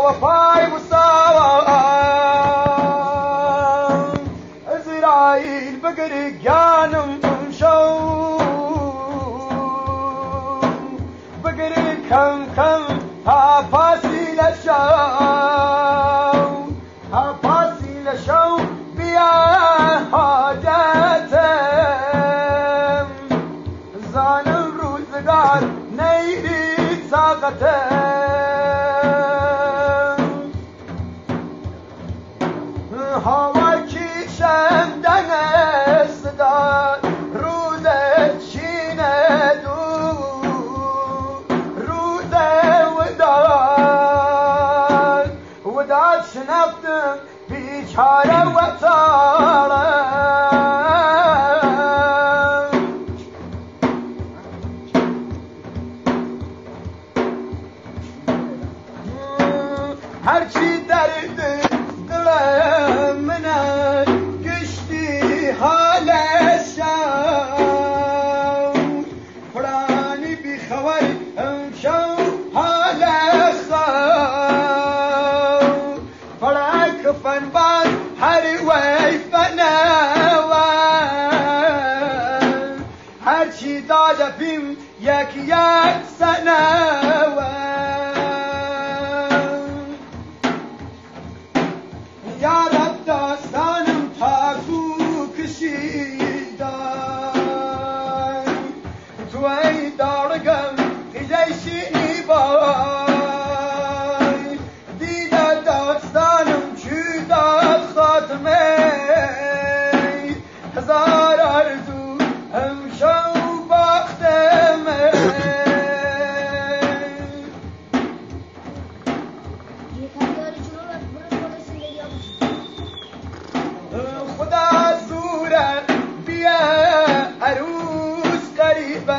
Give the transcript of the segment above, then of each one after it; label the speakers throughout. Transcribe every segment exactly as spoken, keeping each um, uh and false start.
Speaker 1: وفای مساوا إسرائيل بقري جانم شو بقري كم كم ها فاسي لشو ها فاسي لشو بيا حاجتم زان الروزگار نيري ساقتم هوا کیشم دنست دار روزت شینه دو روز وداد وداد شنفتم بیچاره و تاره هرچی درد دلم منه گشتی حالشم قرآنی بیخبر امشو حالشم فرق فنبان هر وی فنوان هرچی داده بیم یک یک سنوان یا رب داستانم تاکو کشیدن تو ای دارگم خیلیشی بای دیده داستانم چی داد خاتمه هزار آرزو همشو باختمه خدا زوره بیا عروس قریبه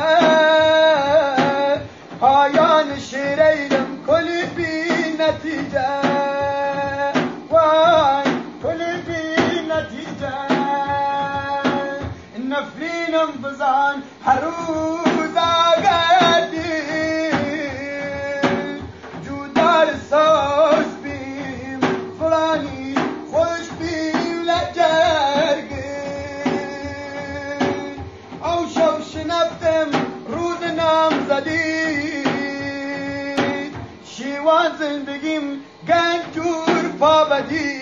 Speaker 1: پایان شیرینم کلی بی نتیجه وای کلی بی نتیجه نفرینم بزن هر روز آگردی جودار ساز بیم فلانی خوش بیم لجرگی او شو شنفتم رود نام زدی شیوان زندگیم گنجور پا بدی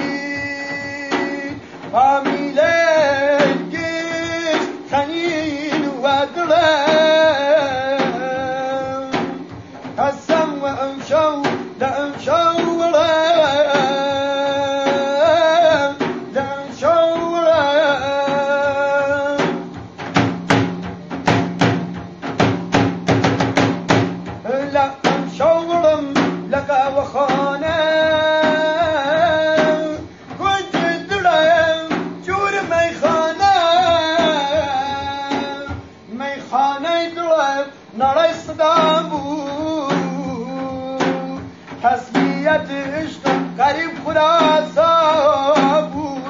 Speaker 1: فامیله گیش خنین و دلم قسم و امشو لامشو ولم لامشو ولم لامشو ولم لك وخانه كنت دلم جور ميخانه ميخانه دلم ناري صدام تسمیت عشقم قریب خراسان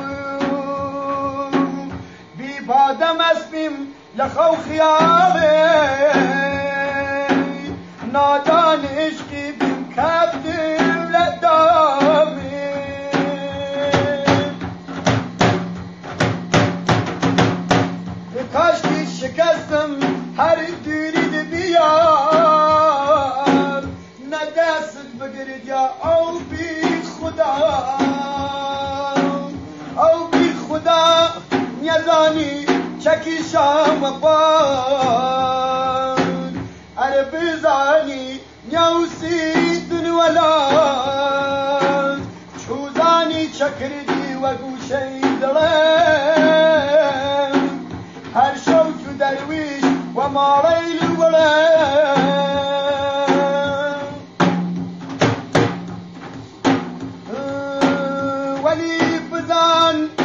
Speaker 1: بود بی بادم اسبیم لخو خیاله نادان عشقی بیم کفتیم لدامه کاشکی شکستم هر دورید بیار ندست بگیرید یا او بی خدا او بی خدا نیزانی چکیشم و بان اره بزانی نیوسی دنولان چوزانی چکردی و گوشه دلم هر شوک درویش و ماریل ولم ولی بزن